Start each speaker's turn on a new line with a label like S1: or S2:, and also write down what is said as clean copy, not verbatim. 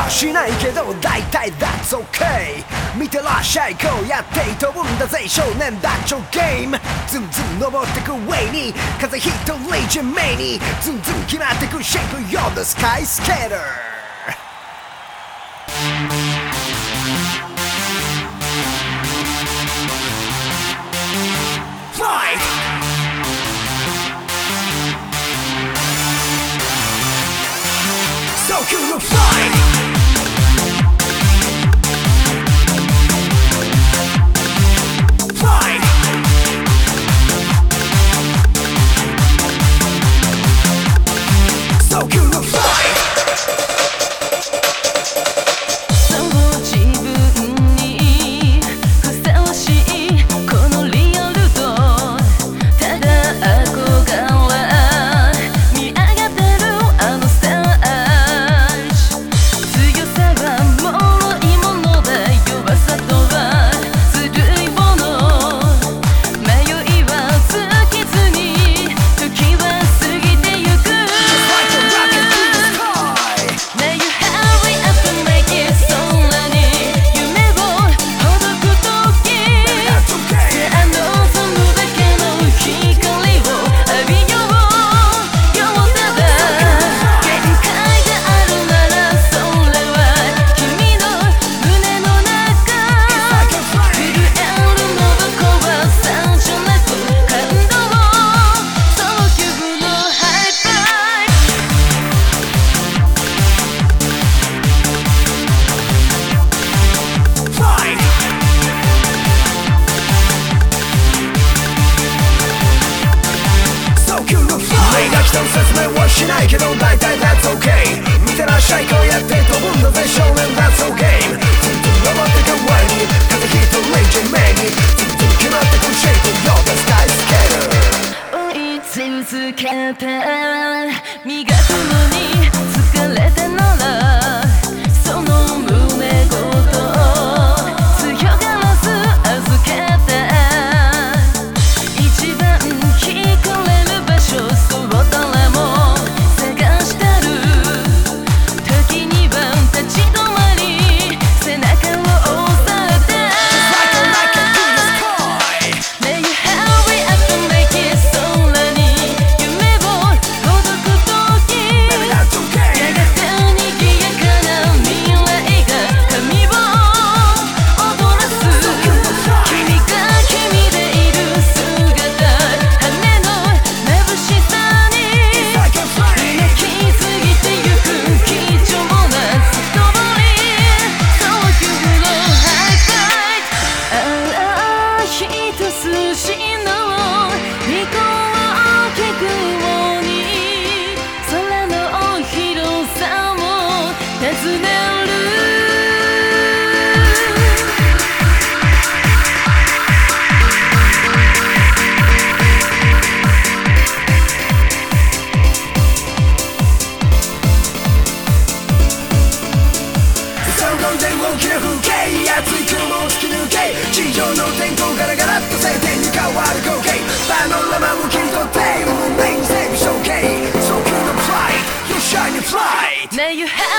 S1: しないけど大体 That's OK 見てらっしゃいこうやって飛ぶんだぜ少年That's your game ズンズン登ってく上に風一人地面にズンズン決まってく Shape You're the sky skater So cool to fly Fly So cool to fly 一つ説明はしないけど大体 That's OK 見てらっしゃいこうやって飛ぶんだぜ少年 That's your game ずっと登ってく上に風一人地面にずっと決まってく Shape You're the sky skater
S2: 追い続けて磨くのに疲れてならその胸ごと強がらず預けて一番聞かれる場所そう誰も探してる時には立ち止まり背中を押されて May you hurry up and make it 空に夢をほどく時やがて賑やかな未来が髪を踊らす君が君でいる姿羽の眩しさに今気づいてゆく貴重なストーリーそういうのハイファイトああ一筋の飛行機雲に空の広さを尋ねる
S1: 三度電を切る風景熱い雲を突き抜け地上の天候ガラガラっと晴天に変わる光景パノラマを切り取って運命にセーブ Showcase So cool to fly You shine and fly
S2: May you have